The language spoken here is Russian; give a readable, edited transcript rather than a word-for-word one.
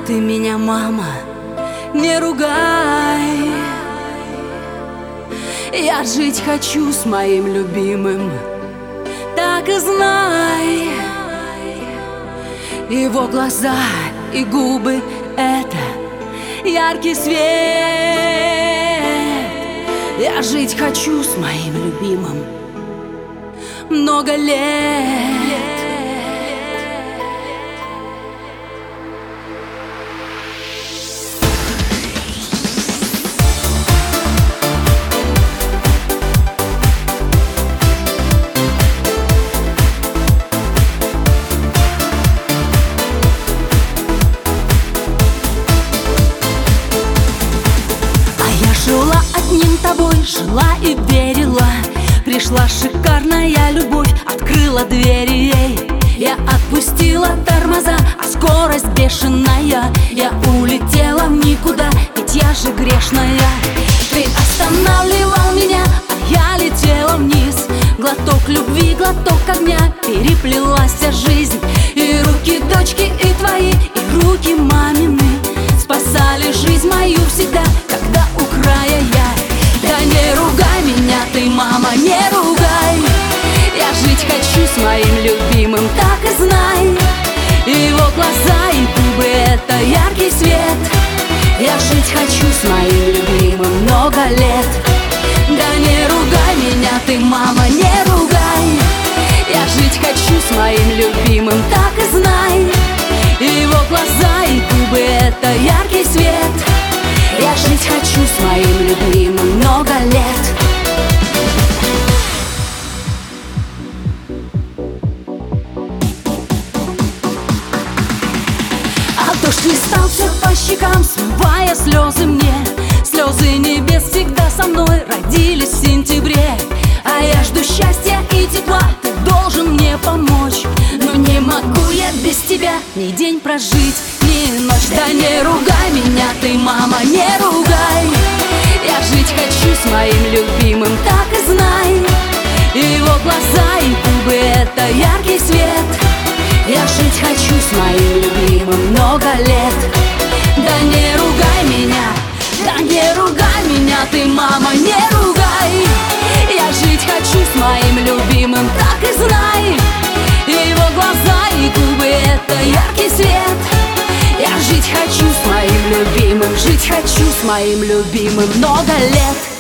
Ты меня, мама, не ругай. Я жить хочу с моим любимым, так и знай. Его глаза и губы — это яркий свет. Я жить хочу с моим любимым много лет. Жила одним тобой, жила и верила. Пришла шикарная любовь, открыла двери ей. Я отпустила тормоза, а скорость бешеная. Я улетела в никуда, ведь я же грешная. Ты останавливал меня, а я летела вниз. Глоток любви, глоток огня, переплелась вся жизнь. И руки дочки, и твои, и руки мамины спасали жизнь мою всегда, когда у края я. Да не ругай меня ты, мама, не ругай. Я жить хочу с моим любимым, так и знай. Его глаза и губы — это яркий свет. Я жить хочу с моим любимым много лет. Да не ругай меня ты, мама, не ругай. Я жить хочу с моим любимым, так и знай. Его глаза и губы — это яркий свет. Я жить хочу с моим любимым много лет. А дождь хлестал все по щекам, смывая слезы мне. Слезы небес всегда со мной родились в сентябре. А я жду счастья и тепла, ты должен мне помочь. Но не могу я без тебя ни день прожить, ни ночь. Да не ругай меня ты, мама, не ругай. Я жить хочу с моим любимым, так и знай. Его глаза и губы — это яркий свет. Я жить хочу с моим любимым много лет. Да не ругай меня, да не ругай меня ты, мама, не ругай. Я жить хочу с моим любимым, так и знай. Его глаза и губы — это яркий свет. Я жить хочу с моим любимым, жить хочу с моим любимым много лет.